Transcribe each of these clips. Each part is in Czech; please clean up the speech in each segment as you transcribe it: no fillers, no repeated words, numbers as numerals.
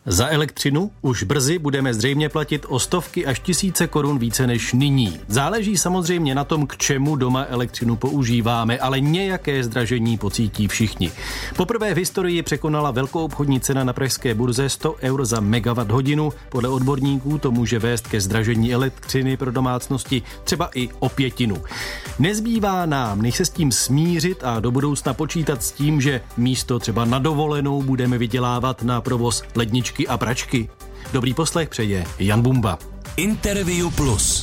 Za elektřinu už brzy budeme zřejmě platit o stovky až tisíce korun více než nyní. Záleží samozřejmě na tom, k čemu doma elektřinu používáme, ale nějaké zdražení pocítí všichni. Poprvé v historii překonala velkoobchodní cena na pražské burze 100 eur za megawatt hodinu. Podle odborníků to může vést ke zdražení elektřiny pro domácnosti třeba i o pětinu. Nezbývá nám, než se s tím smířit a do budoucna počítat s tím, že místo třeba na dovolenou budeme vydělávat na provoz ledničky a pračky. Dobrý poslech přeje Jan Bumba. Interview Plus.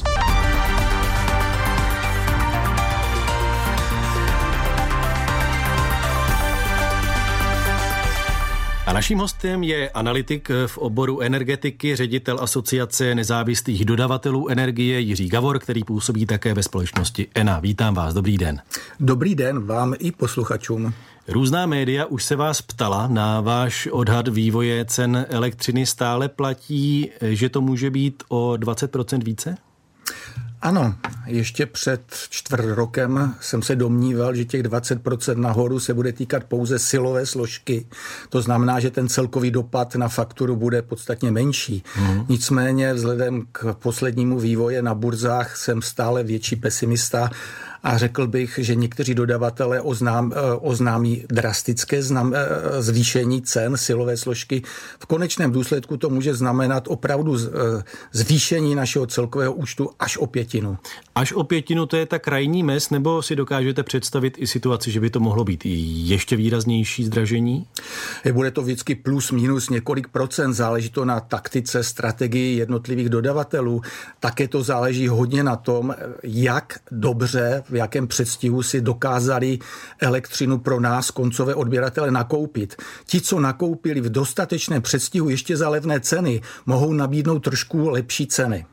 A naším hostem je analytik v oboru energetiky, ředitel Asociace nezávislých dodavatelů energie Jiří Gavor, který působí také ve společnosti ENA. Vítám vás, dobrý den. Dobrý den vám i posluchačům. Různá média už se vás ptala na váš odhad vývoje cen elektřiny. Stále platí, že to může být o 20% více? Ano, ještě před čtvrt rokem jsem se domníval, že těch 20% nahoru se bude týkat pouze silové složky. To znamená, že ten celkový dopad na fakturu bude podstatně menší. Nicméně vzhledem k poslednímu vývoji na burzách jsem stále větší pesimista a řekl bych, že někteří dodavatelé oznámí drastické zvýšení cen silové složky. V konečném důsledku to může znamenat opravdu zvýšení našeho celkového účtu až o pětinu. Až o pětinu, to je ta krajní mez, nebo si dokážete představit i situaci, že by to mohlo být ještě výraznější zdražení? Bude to vždycky plus minus několik procent, záleží to na taktice, strategii jednotlivých dodavatelů. Také to záleží hodně na tom, jak dobře, v jakém předstihu si dokázali elektřinu pro nás, koncové odběratele, nakoupit. Ti, co nakoupili v dostatečném předstihu ještě za levné ceny, mohou nabídnout trošku lepší ceny.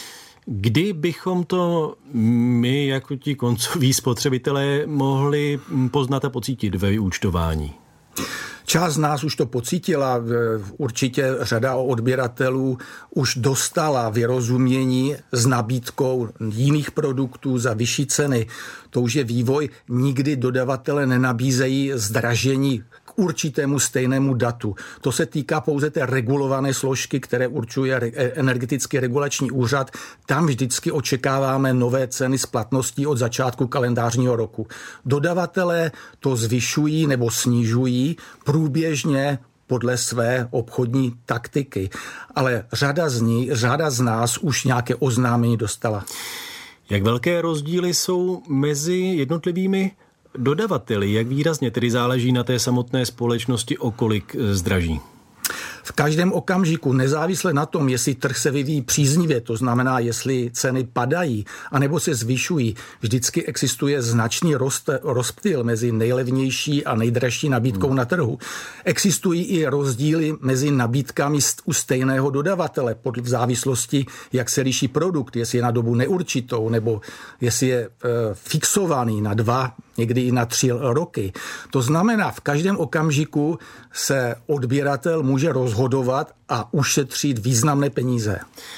Kdy bychom to my, jako ti koncoví spotřebitelé, mohli poznat a pocítit ve vyúčtování? Část z nás už to pocítila, určitě řada odběratelů už dostala vyrozumění s nabídkou jiných produktů za vyšší ceny. To už je vývoj, nikdy dodavatele nenabízejí zdražení k určitému stejnému datu. To se týká pouze té regulované složky, které určuje energetický regulační úřad. Tam vždycky očekáváme nové ceny s platností od začátku kalendářního roku. Dodavatelé to zvyšují nebo snižují průběžně podle své obchodní taktiky. Ale řada z nás už nějaké oznámení dostala. Jak velké rozdíly jsou mezi jednotlivými dodavateli? Jak výrazně tedy záleží na té samotné společnosti, o kolik zdraží? V každém okamžiku, nezávisle na tom, jestli trh se vyvíjí příznivě, to znamená, jestli ceny padají, anebo se zvyšují, vždycky existuje značný rozptyl mezi nejlevnější a nejdražší nabídkou na trhu. Existují i rozdíly mezi nabídkami u stejného dodavatele, v závislosti, jak se liší produkt, jestli je na dobu neurčitou, nebo jestli je fixovaný na 2, někdy i na 3 roky. To znamená, v každém okamžiku se odběratel může rozhodovat a ušetřit významné peníze.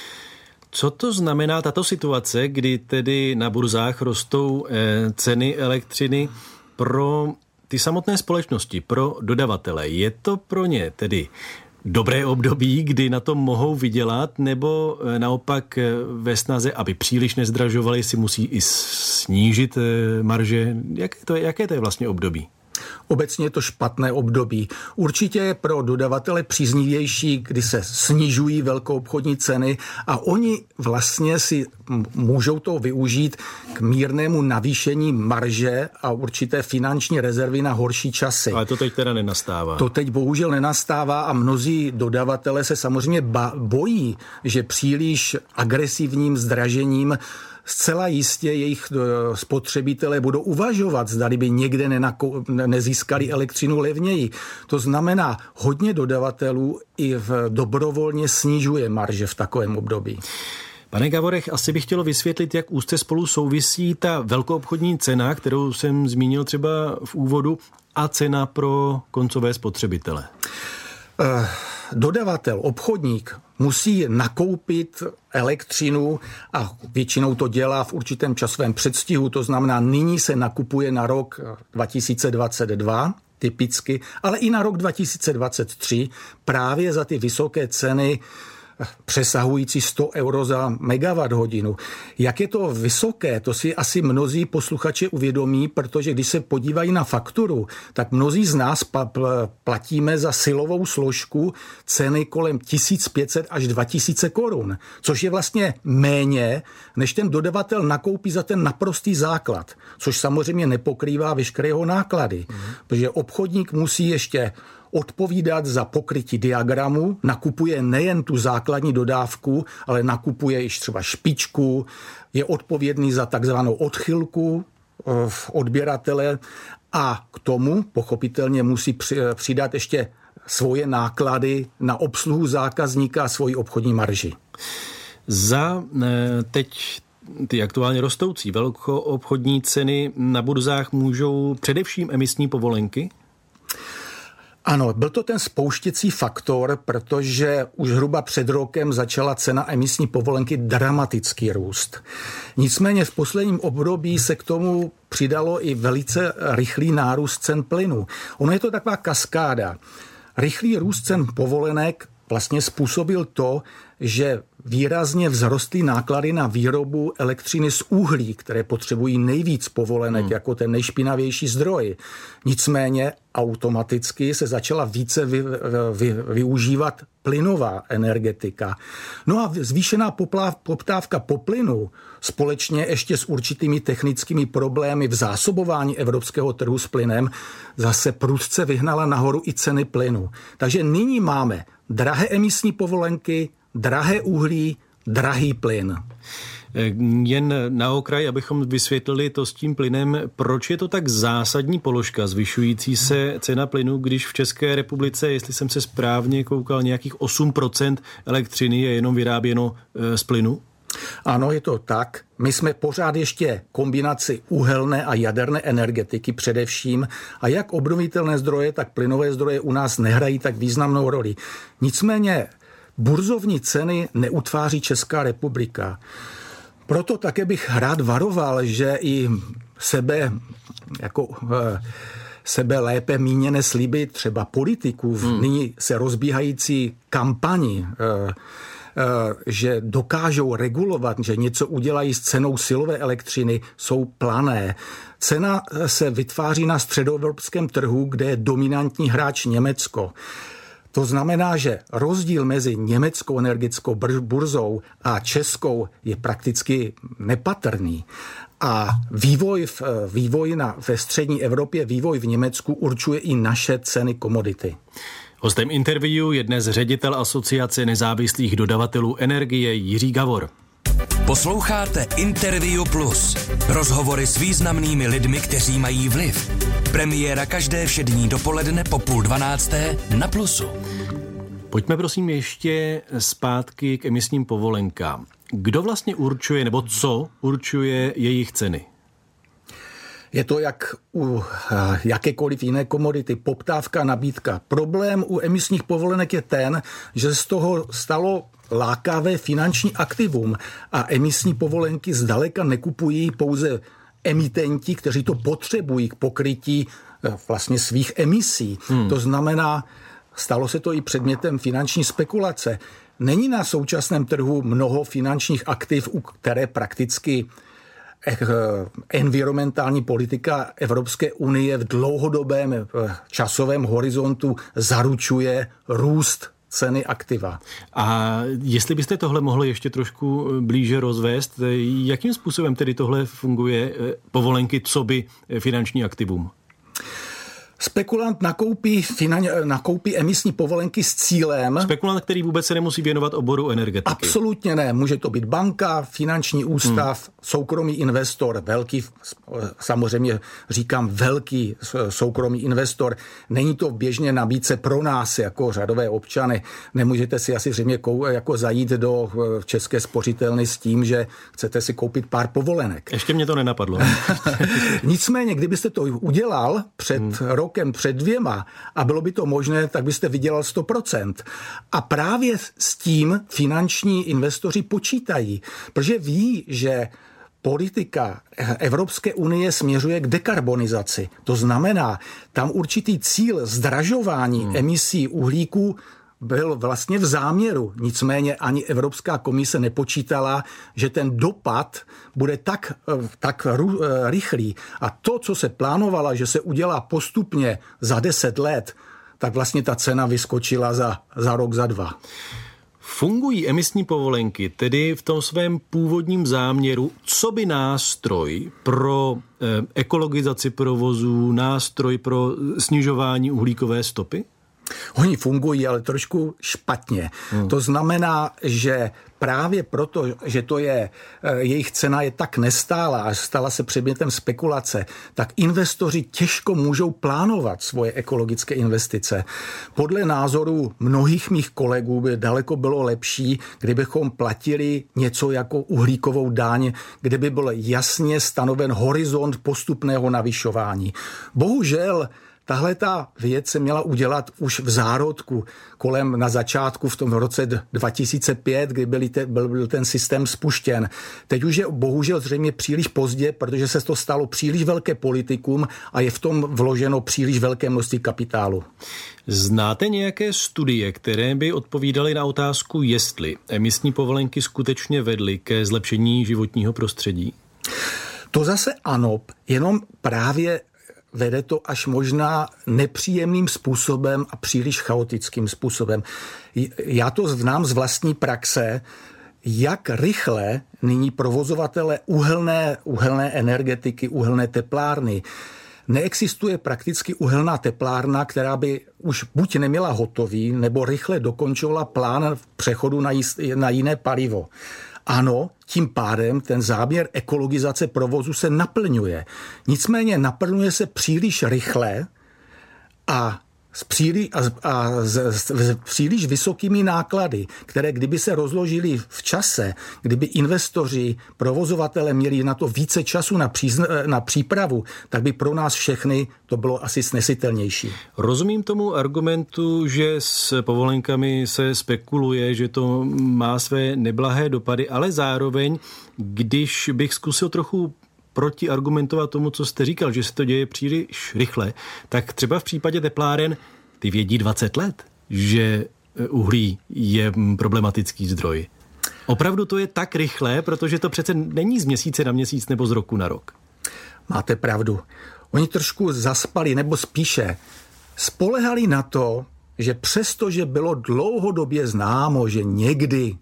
Co to znamená tato situace, kdy tedy na burzách rostou ceny elektřiny pro ty samotné společnosti, pro dodavatele? Je to pro ně tedy dobré období, kdy na tom mohou vydělat, nebo naopak ve snaze, aby příliš nezdražovali, si musí i snížit marže? Jaké to je vlastně období? Obecně je to špatné období. Určitě je pro dodavatele příznivější, kdy se snižují velkoobchodní ceny a oni vlastně si můžou to využít k mírnému navýšení marže a určité finanční rezervy na horší časy. Ale to teď teda nenastává. To teď bohužel nenastává a mnozí dodavatele se samozřejmě bojí, že příliš agresivním zdražením zcela jistě jejich spotřebitelé budou uvažovat, zdali by někde nezískali elektřinu levněji. To znamená, hodně dodavatelů i dobrovolně snižuje marže v takovém období. Pane Gavorech, asi bych chtělo vysvětlit, jak úzce spolu souvisí ta velkoobchodní cena, kterou jsem zmínil třeba v úvodu, a cena pro koncové spotřebitele. Dodavatel, obchodník musí nakoupit elektřinu a většinou to dělá v určitém časovém předstihu, to znamená nyní se nakupuje na rok 2022 typicky, ale i na rok 2023 právě za ty vysoké ceny přesahující 100 euro za megawatt hodinu. Jak je to vysoké, to si asi mnozí posluchači uvědomí, protože když se podívají na fakturu, tak mnozí z nás platíme za silovou složku ceny kolem 1500 až 2000 korun, což je vlastně méně, než ten dodavatel nakoupí za ten naprostý základ, což samozřejmě nepokrývá veškeré jeho náklady, protože obchodník musí ještě odpovídat za pokrytí diagramu, nakupuje nejen tu základní dodávku, ale nakupuje již třeba špičku, je odpovědný za takzvanou odchylku odběratele a k tomu pochopitelně musí přidat ještě svoje náklady na obsluhu zákazníka a svoji obchodní marži. Za teď ty aktuálně rostoucí velkoobchodní ceny na burzách můžou především emisní povolenky? Ano, byl to ten spouštěcí faktor, protože už zhruba před rokem začala cena emisní povolenky dramaticky růst. Nicméně v posledním období se k tomu přidalo i velice rychlý nárůst cen plynu. Ono je to taková kaskáda. Rychlý růst cen povolenek vlastně způsobil to, že výrazně vzrostly náklady na výrobu elektřiny z uhlí, které potřebují nejvíc povolenek jako ten nejšpinavější zdroj. Nicméně automaticky se začala více využívat plynová energetika. No a zvýšená poptávka po plynu společně ještě s určitými technickými problémy v zásobování evropského trhu s plynem zase prudce vyhnala nahoru i ceny plynu. Takže nyní máme drahé emisní povolenky, drahé uhlí, drahý plyn. Jen na okraj, abychom vysvětlili to s tím plynem, proč je to tak zásadní položka zvyšující se cena plynu, když v České republice, jestli jsem se správně koukal, nějakých 8% elektřiny je jenom vyráběno z plynu? Ano, je to tak. My jsme pořád ještě kombinaci uhelné a jaderné energetiky především a jak obnovitelné zdroje, tak plynové zdroje u nás nehrají tak významnou roli. Nicméně burzovní ceny neutváří Česká republika. Proto také bych rád varoval, že i sebe lépe míněné sliby třeba politiků v nyní se rozbíhající kampani, že dokážou regulovat, že něco udělají s cenou silové elektřiny, jsou plané. Cena se vytváří na středoevropském trhu, kde je dominantní hráč Německo. To znamená, že rozdíl mezi německou energetickou burzou a českou je prakticky nepatrný. A vývoj ve střední Evropě, vývoj v Německu určuje i naše ceny komodity. Hostem interview je dnes ředitel Asociace nezávislých dodavatelů energie Jiří Gavor. Posloucháte Interview Plus. Rozhovory s významnými lidmi, kteří mají vliv. Premiéra každé všední dopoledne po 11:30 na Plusu. Pojďme prosím ještě zpátky k emisním povolenkám. Kdo vlastně určuje, nebo co určuje jejich ceny? Je to jak u jakékoliv jiné komodity, poptávka, nabídka. Problém u emisních povolenek je ten, že z toho stalo lákavé finanční aktivum a emisní povolenky zdaleka nekupují pouze emitenti, kteří to potřebují k pokrytí vlastně svých emisí. To znamená, stalo se to i předmětem finanční spekulace. Není na současném trhu mnoho finančních aktiv, u které prakticky environmentální politika Evropské unie v dlouhodobém časovém horizontu zaručuje růst ceny aktiva. A jestli byste tohle mohli ještě trošku blíže rozvést, jakým způsobem tedy tohle funguje povolenky coby finanční aktivum? Spekulant nakoupí emisní povolenky s cílem... Spekulant, který vůbec se nemusí věnovat oboru energetiky. Absolutně ne. Může to být banka, finanční ústav, soukromý investor, velký, samozřejmě říkám velký soukromý investor. Není to běžně nabídce pro nás jako řadové občany. Nemůžete si asi zřejmě jako zajít do České spořitelny s tím, že chcete si koupit pár povolenek. Ještě mě to nenapadlo. Nicméně, kdybyste to udělal před rokem, před 2 a bylo by to možné, tak byste vydělal 100%. A právě s tím finanční investoři počítají, protože ví, že politika Evropské unie směřuje k dekarbonizaci. To znamená, tam určitý cíl zdražování emisí uhlíku byl vlastně v záměru. Nicméně ani Evropská komise nepočítala, že ten dopad bude tak rychlý. A to, co se plánovala, že se udělá postupně za 10 let, tak vlastně ta cena vyskočila za rok, za 2. Fungují emisní povolenky tedy v tom svém původním záměru, co by nástroj pro ekologizaci provozů, nástroj pro snižování uhlíkové stopy? Oni fungují, ale trošku špatně. To znamená, že právě proto, že to je, jejich cena je tak nestálá a stala se předmětem spekulace, tak investoři těžko můžou plánovat svoje ekologické investice. Podle názoru mnohých mých kolegů by daleko bylo lepší, kdybychom platili něco jako uhlíkovou daň, kde by byl jasně stanoven horizont postupného navyšování. Bohužel tahle ta věc se měla udělat už v zárodku, na začátku v tom roce 2005, kdy byl ten systém spuštěn. Teď už je bohužel zřejmě příliš pozdě, protože se to stalo příliš velké politikum a je v tom vloženo příliš velké množství kapitálu. Znáte nějaké studie, které by odpovídaly na otázku, jestli emisní povolenky skutečně vedly ke zlepšení životního prostředí? To zase ano, jenom právě vede to až možná nepříjemným způsobem a příliš chaotickým způsobem. Já to znám z vlastní praxe, jak rychle nyní provozovatele uhelné energetiky, uhelné teplárny. Neexistuje prakticky uhelná teplárna, která by už buď neměla hotový, nebo rychle dokončovala plán přechodu na jiné palivo. Ano, tím pádem ten záměr ekologizace provozu se naplňuje. Nicméně naplňuje se příliš rychle a s příliš vysokými náklady, které kdyby se rozložily v čase, kdyby investoři, provozovatele měli na to více času na přípravu, tak by pro nás všechny to bylo asi snesitelnější. Rozumím tomu argumentu, že s povolenkami se spekuluje, že to má své neblahé dopady, ale zároveň, když bych zkusil trochu protiargumentovat tomu, co jste říkal, že se to děje příliš rychle, tak třeba v případě tepláren ty vědí 20 let, že uhlí je problematický zdroj. Opravdu to je tak rychlé, protože to přece není z měsíce na měsíc nebo z roku na rok. Máte pravdu. Oni trošku zaspali, nebo spíše spolehali na to, že přesto, že bylo dlouhodobě známo, že někdy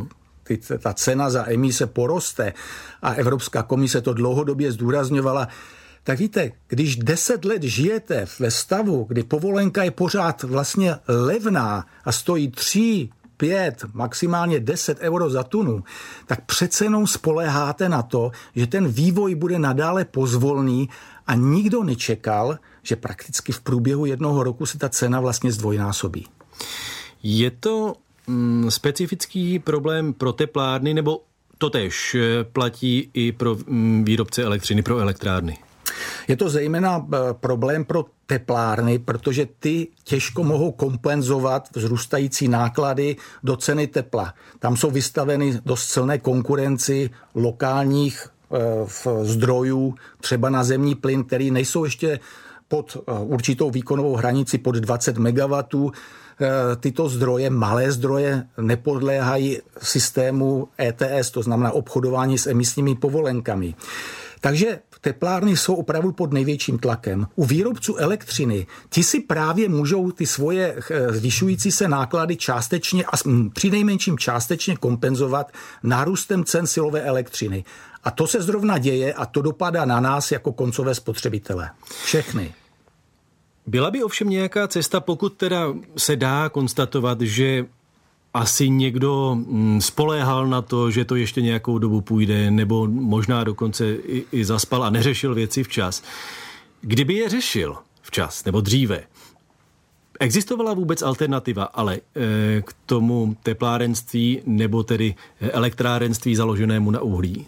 ta cena za emise poroste a Evropská komise to dlouhodobě zdůrazňovala, tak víte, když 10 let žijete ve stavu, kdy povolenka je pořád vlastně levná a stojí 3, 5, maximálně 10 euro za tunu, tak přece jenom spoléháte na to, že ten vývoj bude nadále pozvolný a nikdo nečekal, že prakticky v průběhu 1 roku se ta cena vlastně zdvojnásobí. Je to specifický problém pro teplárny, nebo totéž platí i pro výrobce elektřiny, pro elektrárny? Je to zejména problém pro teplárny, protože ty těžko mohou kompenzovat vzrůstající náklady do ceny tepla. Tam jsou vystaveny dost silné konkurenci lokálních zdrojů, třeba na zemní plyn, který nejsou ještě pod určitou výkonovou hranici pod 20 MW. Tyto zdroje, malé zdroje, nepodléhají systému ETS, to znamená obchodování s emisními povolenkami. Takže teplárny jsou opravdu pod největším tlakem. U výrobců elektřiny, ti si právě můžou ty svoje zvyšující se náklady částečně a přinejmenším částečně kompenzovat nárůstem cen silové elektřiny. A to se zrovna děje a to dopadá na nás jako koncové spotřebitele. Všechny. Byla by ovšem nějaká cesta, pokud teda se dá konstatovat, že asi někdo spoléhal na to, že to ještě nějakou dobu půjde, nebo možná dokonce i zaspal a neřešil věci včas. Kdyby je řešil včas nebo dříve, existovala vůbec alternativa, ale k tomu teplárenství nebo tedy elektrárenství založenému na uhlí?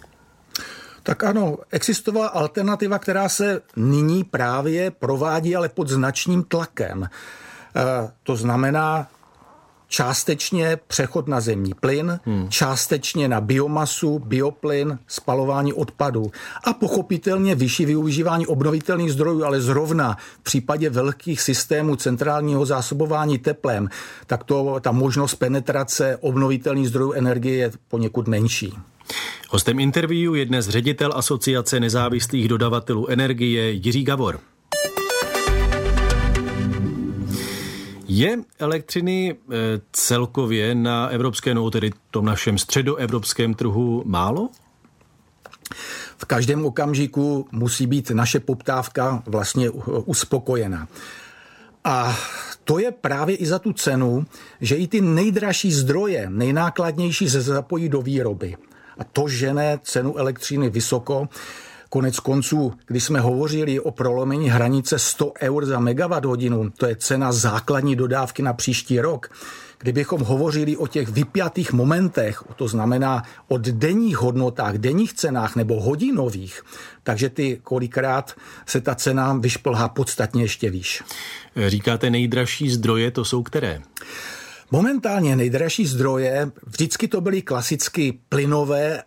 Tak ano, existovala alternativa, která se nyní právě provádí, ale pod značným tlakem. To znamená částečně přechod na zemní plyn, částečně na biomasu, bioplyn, spalování odpadů a pochopitelně vyšší využívání obnovitelných zdrojů, ale zrovna v případě velkých systémů centrálního zásobování teplem, tak ta možnost penetrace obnovitelných zdrojů energie je poněkud menší. Hostem interview je dnes ředitel Asociace nezávislých dodavatelů energie Jiří Gavor. Je elektřiny celkově na evropském, nebo tedy tom našem středoevropském trhu málo? V každém okamžiku musí být naše poptávka vlastně uspokojena. A to je právě i za tu cenu, že i ty nejdražší zdroje, nejnákladnější se zapojí do výroby. A to žene cenu elektřiny vysoko. Konec konců, když jsme hovořili o prolomení hranice 100 eur za megawatt hodinu, to je cena základní dodávky na příští rok. Kdybychom hovořili o těch vypjatých momentech, to znamená o denních hodnotách, denních cenách nebo hodinových, takže ty kolikrát se ta cena vyšplhá podstatně ještě výš. Říkáte nejdražší zdroje, to jsou které? Momentálně nejdražší zdroje, vždycky to byly klasicky plynové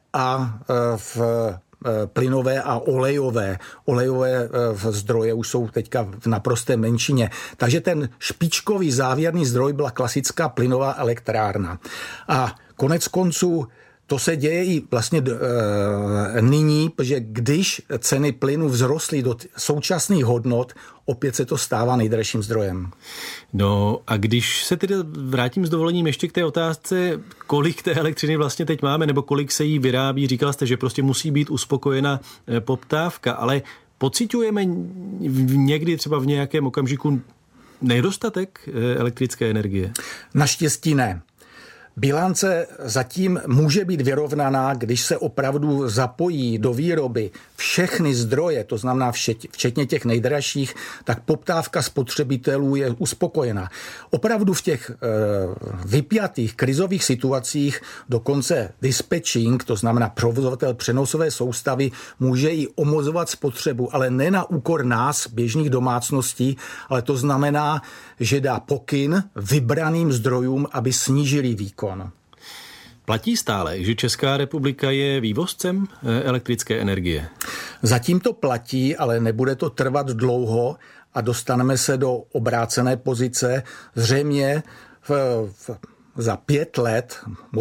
a olejové. Olejové zdroje už jsou teďka v naprosté menšině. Takže ten špičkový závěrný zdroj byla klasická plynová elektrárna. A konec konců to se děje i vlastně nyní, protože když ceny plynu vzrostly do současných hodnot, opět se to stává nejdražším zdrojem. No a když se tedy vrátím s dovolením ještě k té otázce, kolik té elektřiny vlastně teď máme, nebo kolik se jí vyrábí, říkal jste, že prostě musí být uspokojena poptávka, ale pociťujeme někdy třeba v nějakém okamžiku nedostatek elektrické energie? Naštěstí ne. Bilance zatím může být vyrovnaná, když se opravdu zapojí do výroby všechny zdroje, to znamená včetně těch nejdražších, tak poptávka spotřebitelů je uspokojená. Opravdu v těch vypjatých krizových situacích dokonce dispatching, to znamená provozovatel přenosové soustavy, může i omezovat spotřebu, ale ne na úkor nás, běžných domácností, ale to znamená, že dá pokyn vybraným zdrojům, aby snížili výkon. Platí stále, že Česká republika je vývozcem elektrické energie? Zatím to platí, ale nebude to trvat dlouho a dostaneme se do obrácené pozice. Zřejmě za 5 let,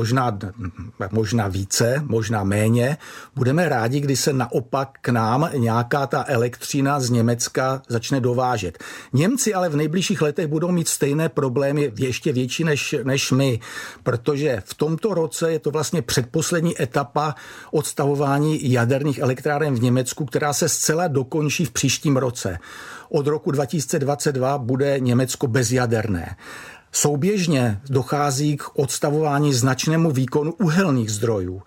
možná více, možná méně, budeme rádi, když se naopak k nám nějaká ta elektřina z Německa začne dovážet. Němci ale v nejbližších letech budou mít stejné problémy ještě větší než my, protože v tomto roce je to vlastně předposlední etapa odstavování jaderných elektráren v Německu, která se zcela dokončí v příštím roce. Od roku 2022 bude Německo bezjaderné. Souběžně dochází k odstavování značnému výkonu uhelných zdrojů.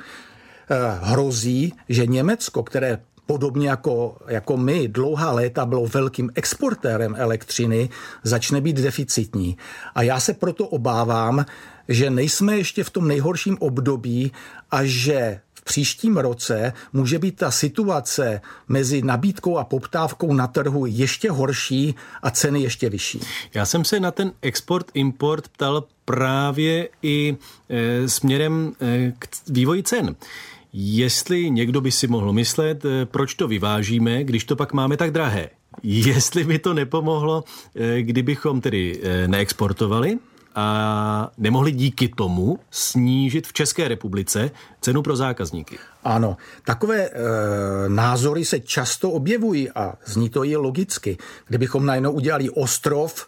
Hrozí, že Německo, které podobně jako my dlouhá léta bylo velkým exportérem elektřiny, začne být deficitní. A já se proto obávám, že nejsme ještě v tom nejhorším období a že v příštím roce může být ta situace mezi nabídkou a poptávkou na trhu ještě horší a ceny ještě vyšší. Já jsem se na ten export-import ptal právě i směrem k vývoji cen. Jestli někdo by si mohl myslet, proč to vyvážíme, když to pak máme tak drahé. Jestli by to nepomohlo, kdybychom tedy neexportovali a nemohli díky tomu snížit v České republice cenu pro zákazníky. Ano, takové názory se často objevují a zní to i logicky. Kdybychom najednou udělali ostrov,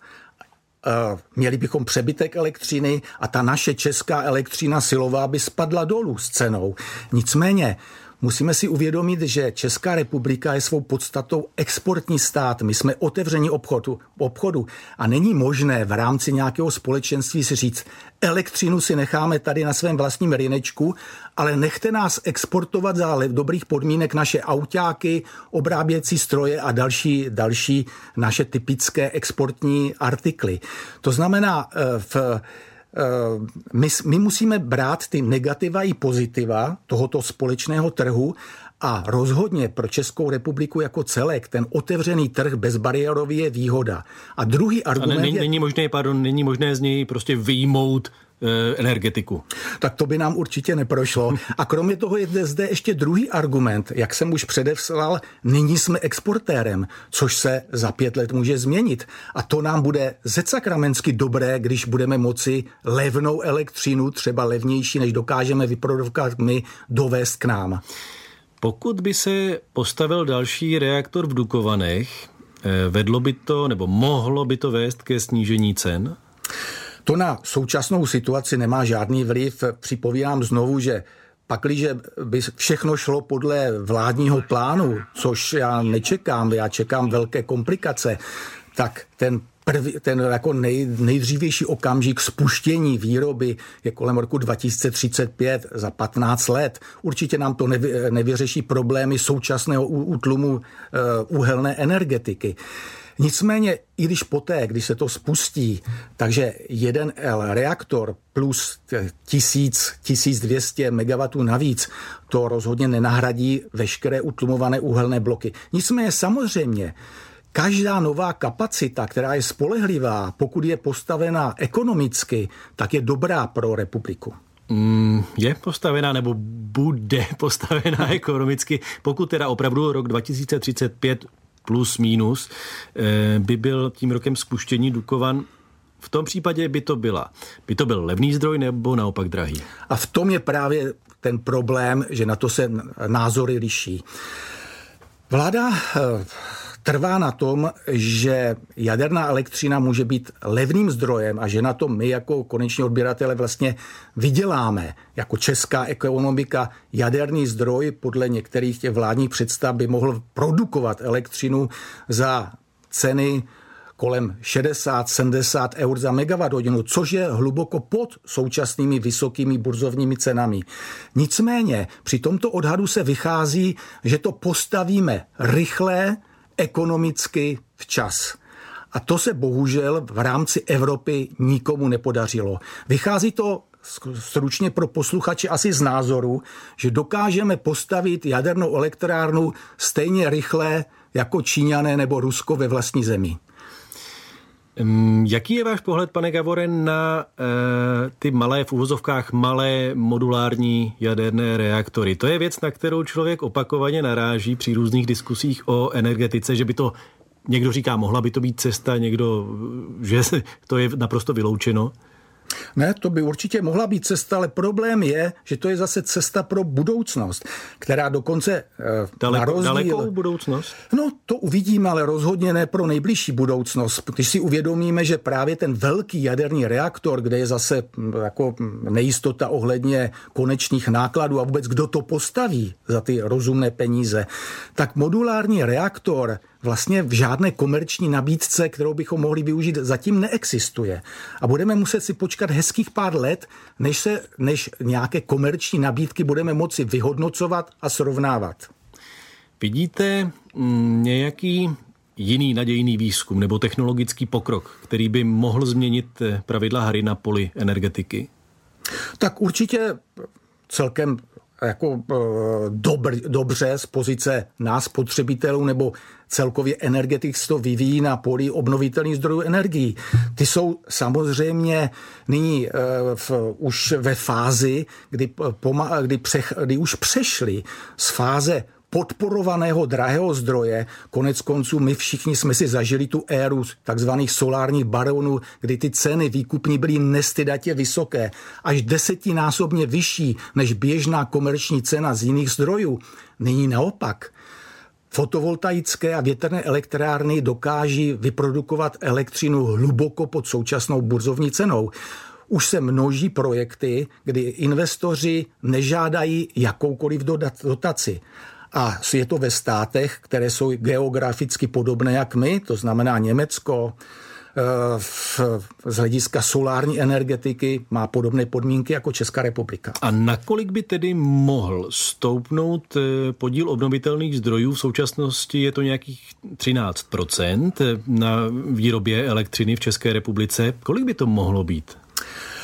měli bychom přebytek elektřiny a ta naše česká elektřina silová by spadla dolů s cenou. Nicméně musíme si uvědomit, že Česká republika je svou podstatou exportní stát. My jsme otevření obchodu a není možné v rámci nějakého společenství si říct, elektřinu si necháme tady na svém vlastním rynečku, ale nechte nás exportovat za dobrých podmínek naše autáky, obráběcí stroje a další naše typické exportní artikly. To znamená, my musíme brát ty negativa i pozitiva tohoto společného trhu A rozhodně pro Českou republiku jako celek ten otevřený trh bezbariérový je výhoda. A druhý argument není možné z něj prostě vyjmout energetiku. Tak to by nám určitě neprošlo. A kromě toho je zde ještě druhý argument. Jak jsem už předeslal, nyní jsme exportérem, což se za 5 let může změnit. A to nám bude zesakramentsky dobré, když budeme moci levnou elektřinu, třeba levnější, než dokážeme vyprodukovat my, dovést k nám. Pokud by se postavil další reaktor v Dukovanech, vedlo by to, nebo mohlo by to vést ke snížení cen? To na současnou situaci nemá žádný vliv. Připomínám znovu, že pakliže by všechno šlo podle vládního plánu, což já nečekám, já čekám velké komplikace, tak ten jako nejdřívější okamžik spuštění výroby je kolem roku 2035 za 15 let. Určitě nám to nevyřeší problémy současného útlumu uhelné energetiky. Nicméně, i když poté, když se to spustí, takže jeden reaktor plus 1200 MW navíc, to rozhodně nenahradí veškeré utlumované uhelné bloky. Nicméně samozřejmě, každá nová kapacita, která je spolehlivá, pokud je postavená ekonomicky, tak je dobrá pro republiku. Je postavená nebo bude postavená ekonomicky, pokud teda opravdu rok 2035 plus minus by byl tím rokem spuštění Dukovan. V tom případě by to byl levný zdroj nebo naopak drahý? A v tom je právě ten problém, že na to se názory liší. Vláda trvá na tom, že jaderná elektřina může být levným zdrojem a že na tom my jako koneční odběratele vlastně vyděláme. Jako česká ekonomika jaderný zdroj podle některých těch vládních představ by mohl produkovat elektřinu za ceny kolem 60-70 eur za megawatthodinu, což je hluboko pod současnými vysokými burzovními cenami. Nicméně při tomto odhadu se vychází, že to postavíme rychle, ekonomicky včas. A to se bohužel v rámci Evropy nikomu nepodařilo. Vychází to stručně pro posluchače asi z názoru, že dokážeme postavit jadernou elektrárnu stejně rychle jako Číňané nebo Rusko ve vlastní zemi. Jaký je váš pohled, pane Gavore, na ty malé, v uvozovkách malé modulární jaderné reaktory? To je věc, na kterou člověk opakovaně naráží při různých diskusích o energetice, že by to, někdo říká, mohla by to být cesta, někdo, že to je naprosto vyloučeno. Ne, to by určitě mohla být cesta, ale problém je, že to je zase cesta pro budoucnost, která dokonce dalekou budoucnost? No, to uvidíme, ale rozhodně ne pro nejbližší budoucnost. Když si uvědomíme, že právě ten velký jaderný reaktor, kde je zase jako nejistota ohledně konečných nákladů a vůbec kdo to postaví za ty rozumné peníze, tak modulární reaktor vlastně v žádné komerční nabídce, kterou bychom mohli využít, zatím neexistuje. A budeme muset si počkat hezkých pár let, než nějaké komerční nabídky budeme moci vyhodnocovat a srovnávat. Vidíte nějaký jiný nadějný výzkum nebo technologický pokrok, který by mohl změnit pravidla hry na poli energetiky? Tak určitě celkem jako dobře z pozice nás spotřebitelů nebo celkově energetik se to vyvíjí na poli obnovitelných zdrojů energií. Ty jsou samozřejmě nyní už ve fázi, kdy už přešli z fáze podporovaného drahého zdroje. Konec konců my všichni jsme si zažili tu éru takzvaných solárních baronů, kdy ty ceny výkupní byly nestydatě vysoké, až 10násobně vyšší než běžná komerční cena z jiných zdrojů. Nyní naopak. Fotovoltaické a větrné elektrárny dokáží vyprodukovat elektřinu hluboko pod současnou burzovní cenou. Už se množí projekty, kdy investoři nežádají jakoukoliv dotaci. A je to ve státech, které jsou geograficky podobné jak my, to znamená Německo, z hlediska solární energetiky má podobné podmínky jako Česká republika. A nakolik by tedy mohl stoupnout podíl obnovitelných zdrojů? V současnosti je to nějakých 13% na výrobě elektřiny v České republice. Kolik by to mohlo být?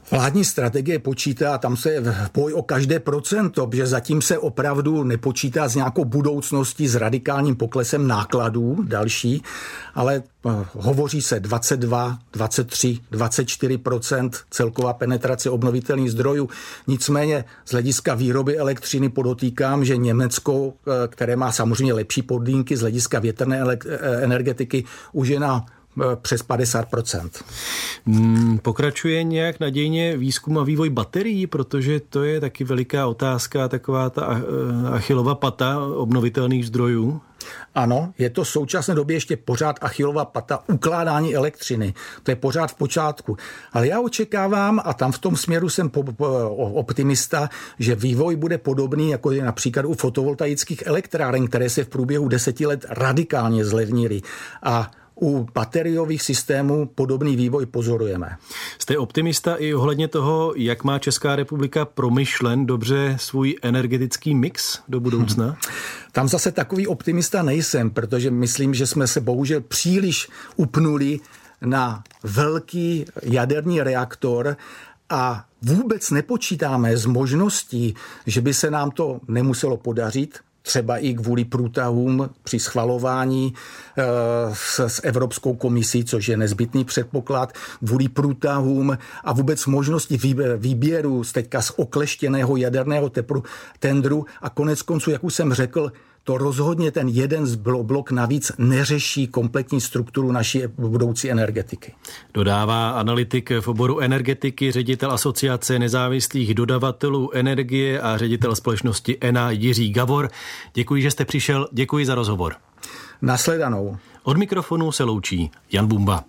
Vládní strategie počítá, tam se boj o každé procento, protože zatím se opravdu nepočítá s nějakou budoucností, s radikálním poklesem nákladů další, ale hovoří se 22, 23, 24% celková penetrace obnovitelných zdrojů. Nicméně z hlediska výroby elektřiny podotýkám, že Německo, které má samozřejmě lepší podmínky z hlediska větrné energetiky, už je na přes 50%. Pokračuje nějak nadějně výzkum a vývoj baterií, protože to je taky veliká otázka, taková ta Achillova pata obnovitelných zdrojů? Ano, je to v současné době ještě pořád Achillova pata ukládání elektřiny. To je pořád v počátku. Ale já očekávám, a tam v tom směru jsem optimista, že vývoj bude podobný, jako je například u fotovoltaických elektráren, které se v průběhu 10 let radikálně zlevnily. A u bateriových systémů podobný vývoj pozorujeme. Jste optimista i ohledně toho, jak má Česká republika promyšlen dobře svůj energetický mix do budoucna? Tam zase takový optimista nejsem, protože myslím, že jsme se bohužel příliš upnuli na velký jaderný reaktor a vůbec nepočítáme s možností, že by se nám to nemuselo podařit, třeba i kvůli průtahům při schvalování s Evropskou komisí, což je nezbytný předpoklad, kvůli průtahům a vůbec možnosti výběru teďka z okleštěného jaderného tendru a konec konců, jak už jsem řekl, to rozhodně ten jeden blok navíc neřeší kompletní strukturu naší budoucí energetiky. Dodává analytik v oboru energetiky, ředitel Asociace nezávislých dodavatelů energie a ředitel společnosti ENA Jiří Gavor. Děkuji, že jste přišel, děkuji za rozhovor. Nashledanou. Od mikrofonu se loučí Jan Bumba.